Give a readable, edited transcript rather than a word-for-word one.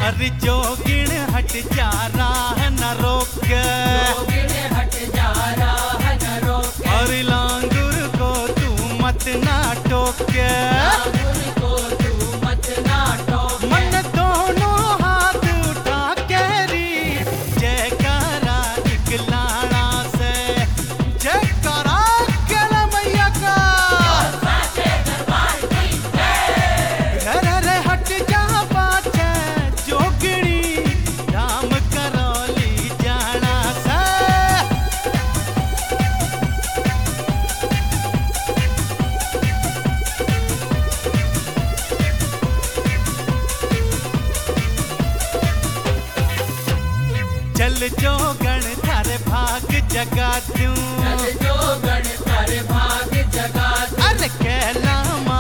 अरे जोगिण हट जा राह न रोक, जोगिण हट जा राह न रोक, और लांगुर को तू मत ना टोक, लांगुर को तू मत ना टोक। मन दोनों हाथ उठा के री जयकारा निकलाना से, जयकारा केला मैया का। साचे दरबार की जय। रे हट जा पाछे जोगणी राम करौली जाना से। चल जोगण थारे भाग जगा दूं, चल जोगण थारे भाग जगा दूं। अरे कैला